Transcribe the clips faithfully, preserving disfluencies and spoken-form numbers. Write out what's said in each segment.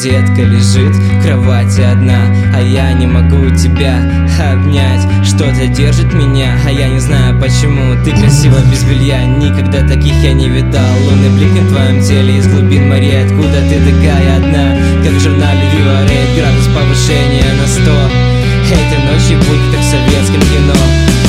детка лежит в кровати одна, а я не могу тебя обнять. Что-то держит меня, а я не знаю почему. Ты красива без белья, никогда таких я не видал. Лунный блик на твоем теле из глубин морей. Откуда ты такая одна, как в журнале Viva Red? Градус повышения на сто. Этой ночью будет как в советском кино.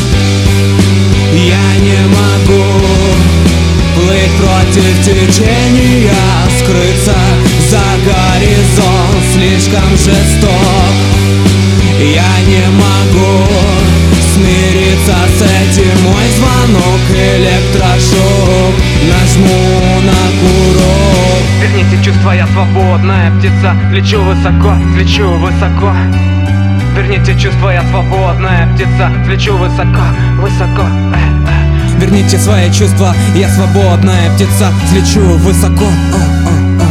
Я не могу плыть против течения, скрыться за горизонт слишком жесток. Я не могу смириться с этим, мой звонок электрошок. Нажму на курок. Верните чувства, я свободная птица. Лечу высоко, лечу высоко. Верните чувства, я свободная птица. Лечу высоко, высоко. э, э. Верните свои чувства, я свободная птица. Взлечу высоко. О, о, о.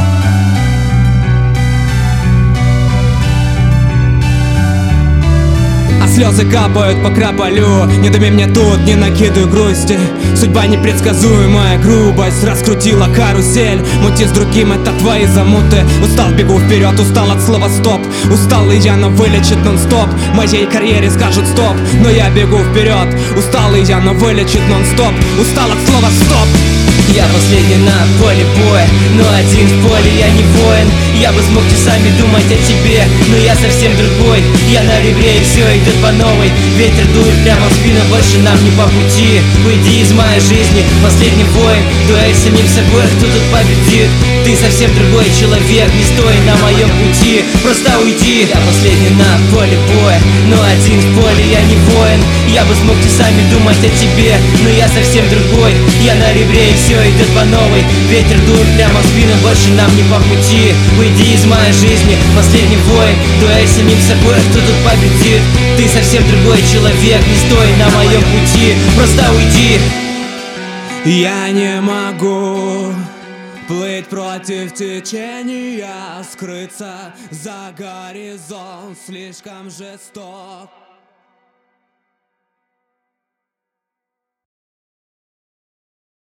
А слезы капают по краполю. Не думи мне тут, не накидывай грусти. Судьба непредсказуемая, грубость раскрутила карусель. Мути с другим, это твои замуты. Устал, бегу вперед, устал от слова стоп. Устал и я, но вылечит нон-стоп. Моей карьере скажут стоп, но я бегу вперед. Устал и я, но вылечит нон-стоп. Устал от слова стоп. Я последний на поле боя, но один в поле я не воин. Я бы смог часами думать о тебе, но я совсем другой. Я на ребре и все идет по новой. Ветер дует прямо в спину, больше нам не по пути. Уйди из моей жизни, последний воин. Дуэль с самим собой, кто тут победит? Ты совсем другой человек, не стой на моем пути. Просто уйди. Я последний на поле боя, но один в поле я не воин. Я бы смог часами думать о тебе, но я совсем другой. Я на ребре и все идет по новой. Ветер дует прямо в спину, больше нам не по пути. Уйди из моей жизни, последний воин. Дуэль с самим собой, кто тут победит? Ты совсем другой человек, не стой на моем пути. Просто уйди. Я не могу плыть против течения, скрыться за горизонт слишком жесток.